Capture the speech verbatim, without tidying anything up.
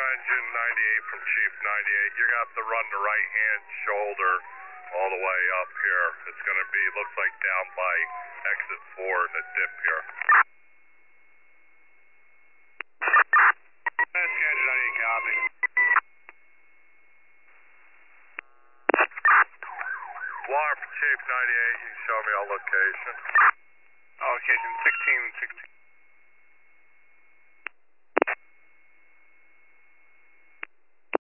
engine ninety-eight from Chief ninety-eight. You're going to have to run the right hand shoulder all the way up here. It's going to be, looks like down by exit four in the dip here. Engine ninety-eight, copy. Wire for Chief ninety-eight, you can show me our location. Location sixteen sixteen.